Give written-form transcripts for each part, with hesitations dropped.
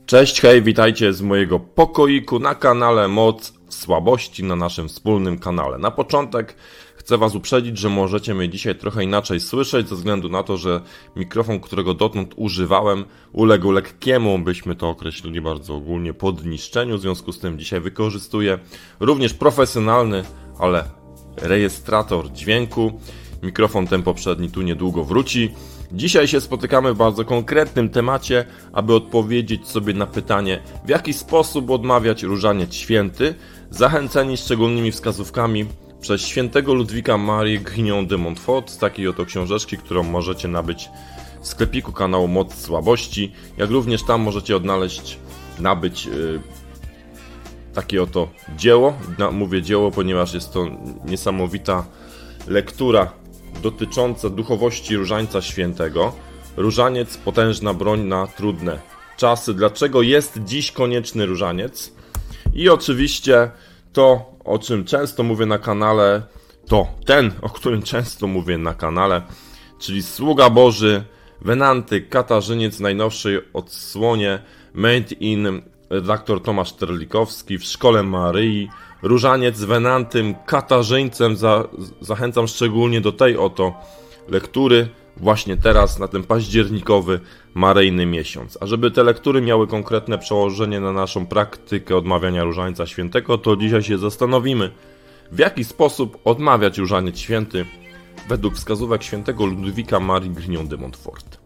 Cześć, hej, witajcie z mojego pokoiku na kanale Moc Słabości, na naszym wspólnym kanale. Na początek chcę Was uprzedzić, że możecie mnie dzisiaj trochę inaczej słyszeć, ze względu na to, że mikrofon, którego dotąd używałem, uległ lekkiemu, byśmy to określili bardzo ogólnie, podniszczeniu. W związku z tym dzisiaj wykorzystuję również profesjonalny, ale rejestrator dźwięku. Mikrofon ten poprzedni tu niedługo wróci. Dzisiaj się spotykamy w bardzo konkretnym temacie, aby odpowiedzieć sobie na pytanie, w jaki sposób odmawiać różaniec święty, zachęceni szczególnymi wskazówkami przez świętego Ludwika Marię Grignon de Montfort z takiej oto książeczki, którą możecie nabyć w sklepiku kanału Moc Słabości, jak również tam możecie nabyć takie oto dzieło. Mówię dzieło, ponieważ jest to niesamowita lektura dotycząca duchowości Różańca Świętego. Różaniec, potężna broń na trudne czasy. Dlaczego jest dziś konieczny różaniec? I oczywiście to, o czym często mówię na kanale, o którym często mówię na kanale, czyli Sługa Boży, Wenanty, Katarzyniec w najnowszej odsłonie, Made in redaktor Tomasz Terlikowski w Szkole Maryi. Różaniec z Wenantym, Katarzyńcem. Zachęcam szczególnie do tej oto lektury właśnie teraz, na ten październikowy, maryjny miesiąc. A żeby te lektury miały konkretne przełożenie na naszą praktykę odmawiania Różańca Świętego, to dzisiaj się zastanowimy, w jaki sposób odmawiać Różaniec Święty według wskazówek świętego Ludwika Marii Grignon de Montfort.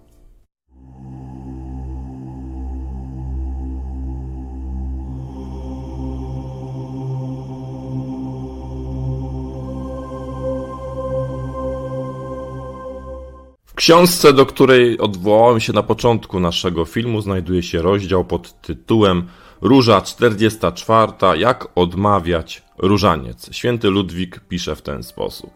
W książce, do której odwołałem się na początku naszego filmu, znajduje się rozdział pod tytułem Róża 44. Jak odmawiać różaniec. Święty Ludwik pisze w ten sposób.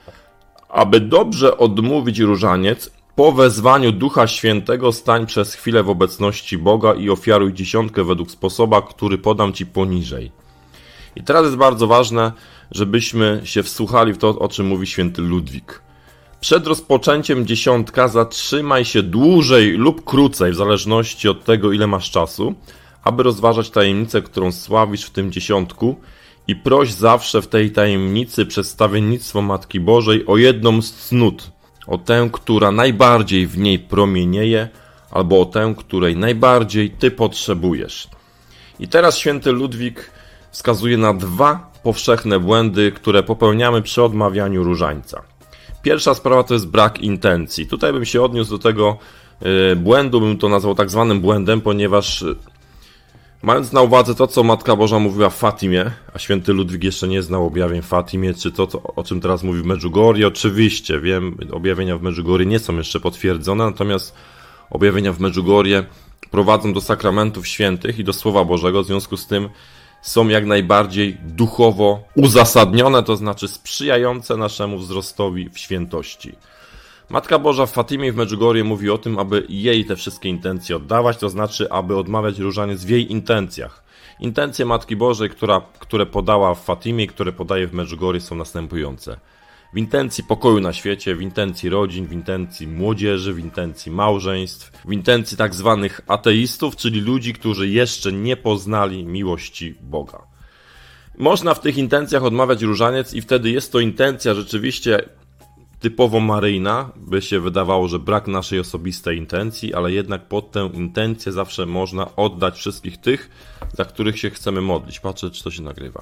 Aby dobrze odmówić różaniec, po wezwaniu Ducha Świętego stań przez chwilę w obecności Boga i ofiaruj dziesiątkę według sposobu, który podam Ci poniżej. I teraz jest bardzo ważne, żebyśmy się wsłuchali w to, o czym mówi święty Ludwik. Przed rozpoczęciem dziesiątka zatrzymaj się dłużej lub krócej, w zależności od tego, ile masz czasu, aby rozważać tajemnicę, którą sławisz w tym dziesiątku, i proś zawsze w tej tajemnicy przedstawiennictwo Matki Bożej o jedną z cnót, o tę, która najbardziej w niej promienieje, albo o tę, której najbardziej Ty potrzebujesz. I teraz święty Ludwik wskazuje na dwa powszechne błędy, które popełniamy przy odmawianiu różańca. Pierwsza sprawa to jest brak intencji. Tutaj bym się odniósł do tego błędu, bym to nazwał tak zwanym błędem, ponieważ mając na uwadze to, co Matka Boża mówiła w Fatimie, a święty Ludwik jeszcze nie znał objawień w Fatimie, czy to, o czym teraz mówi w Medjugorje, oczywiście, wiem, objawienia w Medjugorje nie są jeszcze potwierdzone, natomiast objawienia w Medjugorje prowadzą do sakramentów świętych i do Słowa Bożego, w związku z tym są jak najbardziej duchowo uzasadnione, to znaczy sprzyjające naszemu wzrostowi w świętości. Matka Boża w Fatimie i w Medjugorje mówi o tym, aby jej te wszystkie intencje oddawać, to znaczy, aby odmawiać różaniec w jej intencjach. Intencje Matki Bożej, które podała w Fatimie i które podaje w Medjugorje, są następujące. W intencji pokoju na świecie, w intencji rodzin, w intencji młodzieży, w intencji małżeństw, w intencji tak zwanych ateistów, czyli ludzi, którzy jeszcze nie poznali miłości Boga. Można w tych intencjach odmawiać różaniec i wtedy jest to intencja rzeczywiście typowo maryjna, by się wydawało, że brak naszej osobistej intencji, ale jednak pod tę intencję zawsze można oddać wszystkich tych, za których się chcemy modlić. Patrzę, czy to się nagrywa.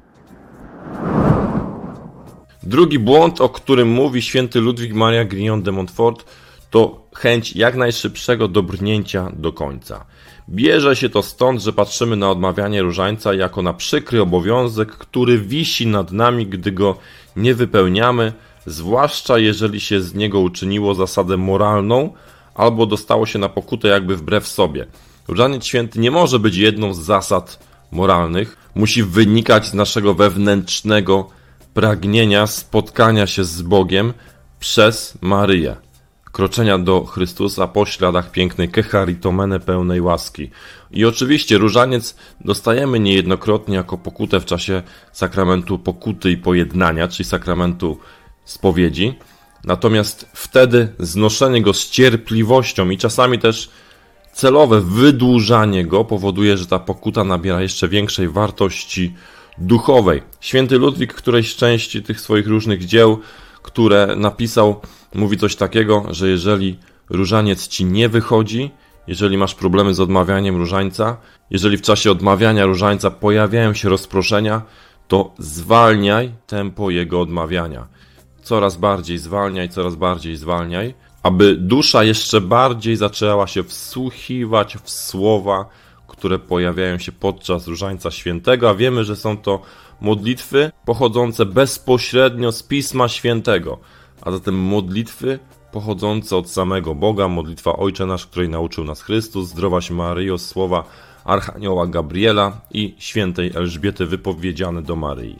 Drugi błąd, o którym mówi święty Ludwik Maria Grignon de Montfort, to chęć jak najszybszego dobrnięcia do końca. Bierze się to stąd, że patrzymy na odmawianie różańca jako na przykry obowiązek, który wisi nad nami, gdy go nie wypełniamy, zwłaszcza jeżeli się z niego uczyniło zasadę moralną, albo dostało się na pokutę jakby wbrew sobie. Różaniec święty nie może być jedną z zasad moralnych, musi wynikać z naszego wewnętrznego pragnienia spotkania się z Bogiem przez Maryję, kroczenia do Chrystusa po śladach pięknej Kecharitomene pełnej łaski. I oczywiście różaniec dostajemy niejednokrotnie jako pokutę w czasie sakramentu pokuty i pojednania, czyli sakramentu spowiedzi, natomiast wtedy znoszenie go z cierpliwością i czasami też celowe wydłużanie go powoduje, że ta pokuta nabiera jeszcze większej wartości duchowej. Święty Ludwik w którejś części tych swoich różnych dzieł, które napisał, mówi coś takiego, że jeżeli różaniec ci nie wychodzi, jeżeli masz problemy z odmawianiem różańca, jeżeli w czasie odmawiania różańca pojawiają się rozproszenia, to zwalniaj tempo jego odmawiania. Coraz bardziej zwalniaj, aby dusza jeszcze bardziej zaczęła się wsłuchiwać w słowa, które pojawiają się podczas Różańca Świętego, a wiemy, że są to modlitwy pochodzące bezpośrednio z Pisma Świętego, a zatem modlitwy pochodzące od samego Boga, modlitwa Ojcze Nasz, której nauczył nas Chrystus, Zdrowaś Maryjo, słowa Archanioła Gabriela i świętej Elżbiety wypowiedziane do Maryi.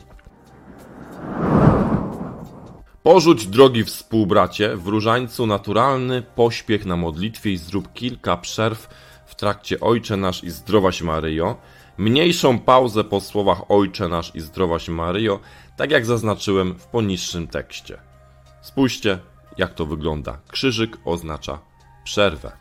Porzuć, drogi współbracie, w różańcu naturalny pośpiech na modlitwie i zrób kilka przerw w trakcie Ojcze Nasz i Zdrowaś Maryjo, mniejszą pauzę po słowach Ojcze Nasz i Zdrowaś Maryjo, tak jak zaznaczyłem w poniższym tekście. Spójrzcie, jak to wygląda. Krzyżyk oznacza przerwę.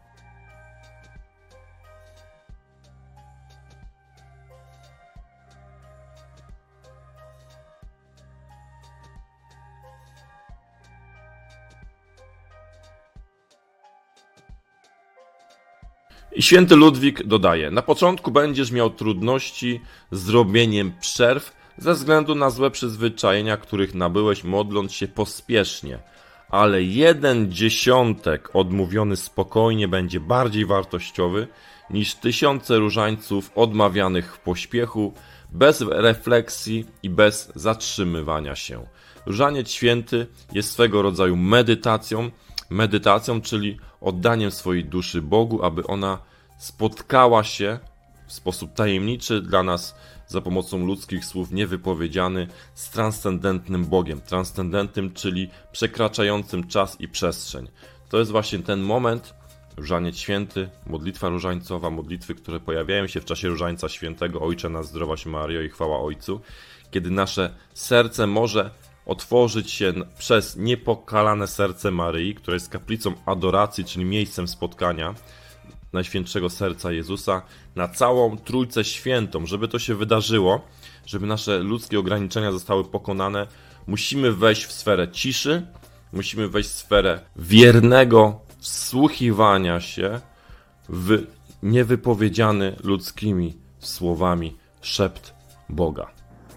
I święty Ludwik dodaje: na początku będziesz miał trudności z robieniem przerw ze względu na złe przyzwyczajenia, których nabyłeś modląc się pospiesznie, ale 1/10 odmówiony spokojnie będzie bardziej wartościowy niż 1000 różańców odmawianych w pośpiechu, bez refleksji i bez zatrzymywania się. Różaniec święty jest swego rodzaju medytacją, czyli oddaniem swojej duszy Bogu, aby ona spotkała się w sposób tajemniczy dla nas za pomocą ludzkich słów niewypowiedziany z transcendentnym Bogiem. Transcendentnym, czyli przekraczającym czas i przestrzeń. To jest właśnie ten moment, Różaniec Święty, modlitwa różańcowa, modlitwy, które pojawiają się w czasie Różańca Świętego, Ojcze Nasz, Zdrowaś Maryjo i chwała Ojcu, kiedy nasze serce może otworzyć się przez niepokalane serce Maryi, które jest kaplicą adoracji, czyli miejscem spotkania Najświętszego Serca Jezusa, na całą Trójcę Świętą. Żeby to się wydarzyło, żeby nasze ludzkie ograniczenia zostały pokonane, musimy wejść w sferę ciszy, musimy wejść w sferę wiernego wsłuchiwania się w niewypowiedziany ludzkimi słowami szept Boga.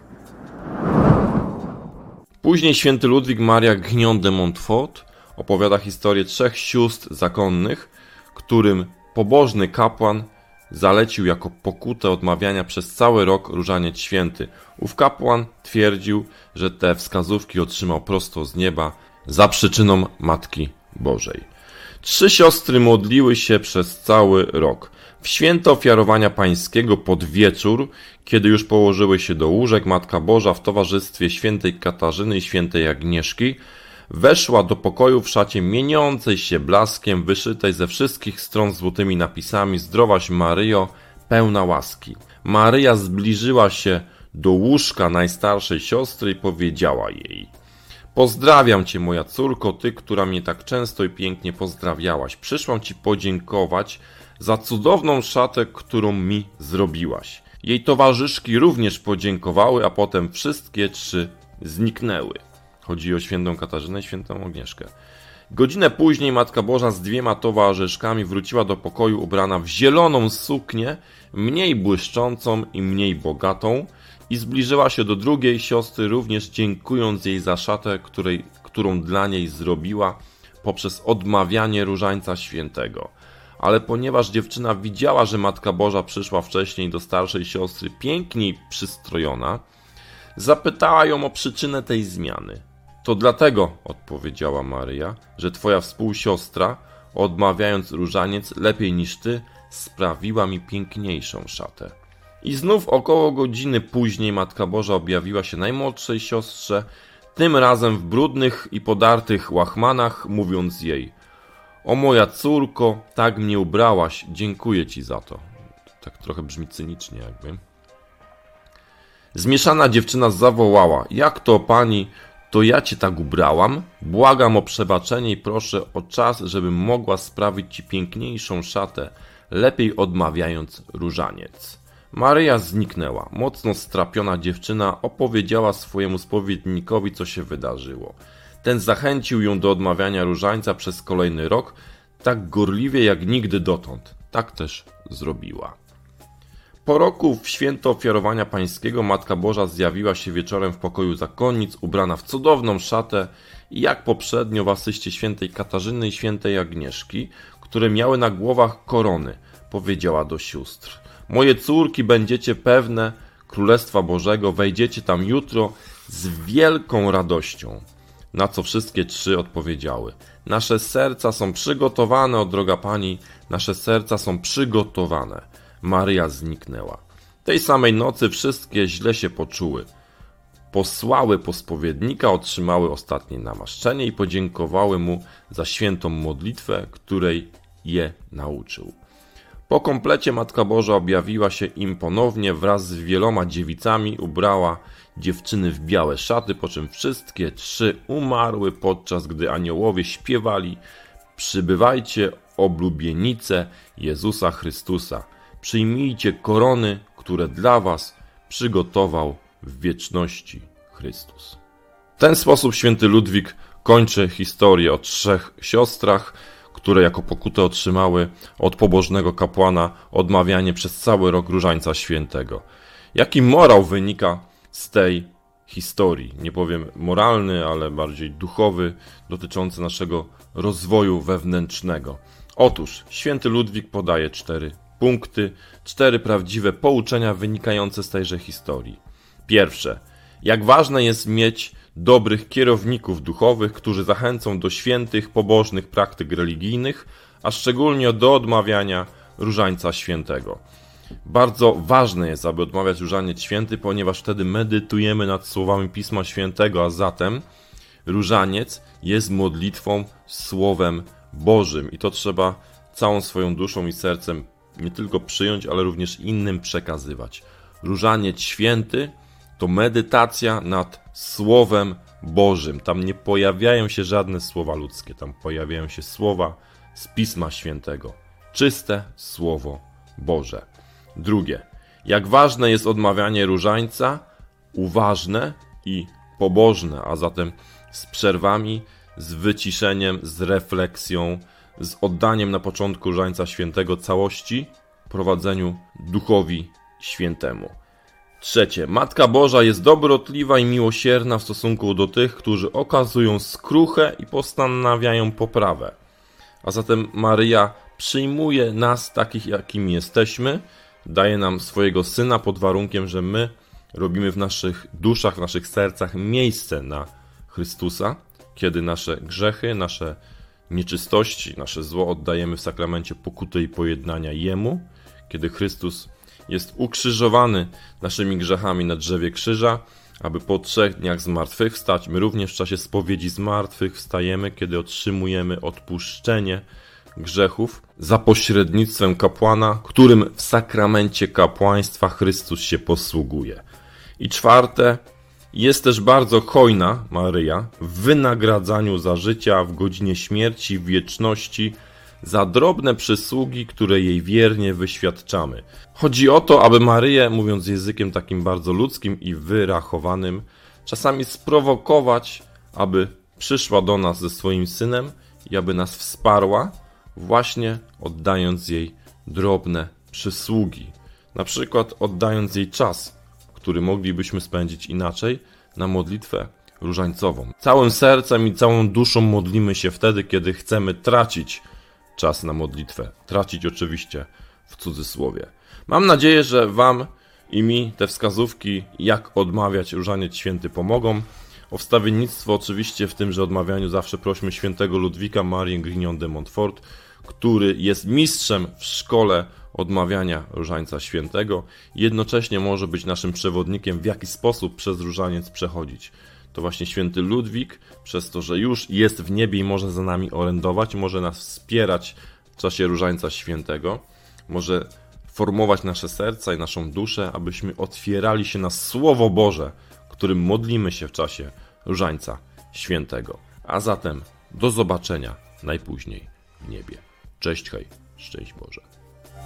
Później święty Ludwik Maria Guignon de Montfort opowiada historię 3 sióstr zakonnych, którym pobożny kapłan zalecił jako pokutę odmawiania przez cały rok Różaniec Święty. Ów kapłan twierdził, że te wskazówki otrzymał prosto z nieba za przyczyną Matki Bożej. 3 siostry modliły się przez cały rok. W święto ofiarowania pańskiego pod wieczór, kiedy już położyły się do łóżek, Matka Boża w towarzystwie świętej Katarzyny i świętej Agnieszki weszła do pokoju w szacie mieniącej się blaskiem, wyszytej ze wszystkich stron złotymi napisami: Zdrowaś Maryjo, pełna łaski. Maryja zbliżyła się do łóżka najstarszej siostry i powiedziała jej: pozdrawiam cię, moja córko, ty, która mnie tak często i pięknie pozdrawiałaś. Przyszłam ci podziękować za cudowną szatę, którą mi zrobiłaś. Jej towarzyszki również podziękowały, a potem wszystkie 3 zniknęły. Chodzi o świętą Katarzynę i świętą Agnieszkę. Godzinę później Matka Boża z 2 towarzyszkami wróciła do pokoju ubrana w zieloną suknię, mniej błyszczącą i mniej bogatą, i zbliżyła się do drugiej siostry, również dziękując jej za szatę, którą dla niej zrobiła poprzez odmawianie Różańca Świętego. Ale ponieważ dziewczyna widziała, że Matka Boża przyszła wcześniej do starszej siostry piękniej przystrojona, zapytała ją o przyczynę tej zmiany. To dlatego, odpowiedziała Maryja, że twoja współsiostra, odmawiając różaniec lepiej niż ty, sprawiła mi piękniejszą szatę. I znów około godziny później Matka Boża objawiła się najmłodszej siostrze, tym razem w brudnych i podartych łachmanach, mówiąc jej: o moja córko, tak mnie ubrałaś, dziękuję ci za to. Tak trochę brzmi cynicznie jakby. Zmieszana dziewczyna zawołała: jak to, pani, to ja cię tak ubrałam? Błagam o przebaczenie i proszę o czas, żebym mogła sprawić ci piękniejszą szatę. lepiej odmawiając różaniec. Maryja zniknęła. Mocno strapiona dziewczyna opowiedziała swojemu spowiednikowi, co się wydarzyło. Ten zachęcił ją do odmawiania różańca przez kolejny rok, tak gorliwie jak nigdy dotąd. Tak też zrobiła. Po roku w święto Ofiarowania Pańskiego Matka Boża zjawiła się wieczorem w pokoju zakonnic, ubrana w cudowną szatę i jak poprzednio w asyście świętej Katarzyny i świętej Agnieszki, które miały na głowach korony, powiedziała do sióstr: moje córki, będziecie pewne Królestwa Bożego, wejdziecie tam jutro z wielką radością. Na co wszystkie trzy odpowiedziały: nasze serca są przygotowane, o droga Pani, nasze serca są przygotowane. Maryja zniknęła. Tej samej nocy wszystkie źle się poczuły. Posłały po spowiednika, otrzymały ostatnie namaszczenie i podziękowały mu za świętą modlitwę, której je nauczył. Po komplecie Matka Boża objawiła się im ponownie wraz z wieloma dziewicami, ubrała dziewczyny w białe szaty, po czym wszystkie trzy umarły, podczas gdy aniołowie śpiewali: przybywajcie, oblubienice Jezusa Chrystusa, przyjmijcie korony, które dla was przygotował w wieczności Chrystus. W ten sposób święty Ludwik kończy historię o trzech siostrach, które jako pokutę otrzymały od pobożnego kapłana odmawianie przez cały rok różańca świętego. Jaki morał wynika z tej historii? Nie powiem moralny, ale bardziej duchowy, dotyczący naszego rozwoju wewnętrznego. Otóż święty Ludwik podaje 4 punkty, 4 prawdziwe pouczenia wynikające z tejże historii. Pierwsze. Jak ważne jest mieć dobrych kierowników duchowych, którzy zachęcą do świętych, pobożnych praktyk religijnych, a szczególnie do odmawiania różańca świętego. Bardzo ważne jest, aby odmawiać różaniec święty, ponieważ wtedy medytujemy nad słowami Pisma Świętego, a zatem różaniec jest modlitwą Słowem Bożym i to trzeba całą swoją duszą i sercem nie tylko przyjąć, ale również innym przekazywać. Różaniec święty to medytacja nad Słowem Bożym. Tam nie pojawiają się żadne słowa ludzkie, tam pojawiają się słowa z Pisma Świętego. Czyste Słowo Boże. Drugie. Jak ważne jest odmawianie różańca, uważne i pobożne, a zatem z przerwami, z wyciszeniem, z refleksją, z oddaniem na początku różańca świętego całości prowadzeniu Duchowi Świętemu. Trzecie. Matka Boża jest dobrotliwa i miłosierna w stosunku do tych, którzy okazują skruchę i postanawiają poprawę. A zatem Maryja przyjmuje nas takich, jakimi jesteśmy, daje nam swojego Syna pod warunkiem, że my robimy w naszych duszach, w naszych sercach miejsce na Chrystusa, kiedy nasze grzechy, nasze nieczystości, nasze zło oddajemy w sakramencie pokuty i pojednania Jemu, kiedy Chrystus jest ukrzyżowany naszymi grzechami na drzewie krzyża, aby po 3 dniach zmartwychwstać. My również w czasie spowiedzi zmartwychwstajemy, kiedy otrzymujemy odpuszczenie grzechów za pośrednictwem kapłana, którym w sakramencie kapłaństwa Chrystus się posługuje. I czwarte, jest też bardzo hojna Maryja w wynagradzaniu za życia w godzinie śmierci, w wieczności, za drobne przysługi, które jej wiernie wyświadczamy. Chodzi o to, aby Maryję, mówiąc językiem takim bardzo ludzkim i wyrachowanym, czasami sprowokować, aby przyszła do nas ze swoim Synem i aby nas wsparła, właśnie oddając jej drobne przysługi. Na przykład oddając jej czas, który moglibyśmy spędzić inaczej, na modlitwę różańcową. Całym sercem i całą duszą modlimy się wtedy, kiedy chcemy tracić czas na modlitwę. Tracić oczywiście w cudzysłowie. Mam nadzieję, że Wam i mi te wskazówki, jak odmawiać różaniec święty, pomogą. O wstawiennictwo oczywiście w tymże odmawianiu zawsze prośmy świętego Ludwika Marię Grignon de Montfort, który jest mistrzem w szkole odmawiania różańca świętego i jednocześnie może być naszym przewodnikiem, w jaki sposób przez różaniec przechodzić. To właśnie święty Ludwik, przez to, że już jest w niebie i może za nami orędować, może nas wspierać w czasie różańca świętego, może formować nasze serca i naszą duszę, abyśmy otwierali się na Słowo Boże, którym modlimy się w czasie różańca świętego. A zatem do zobaczenia najpóźniej w niebie. Cześć, hej, szczęść Boże.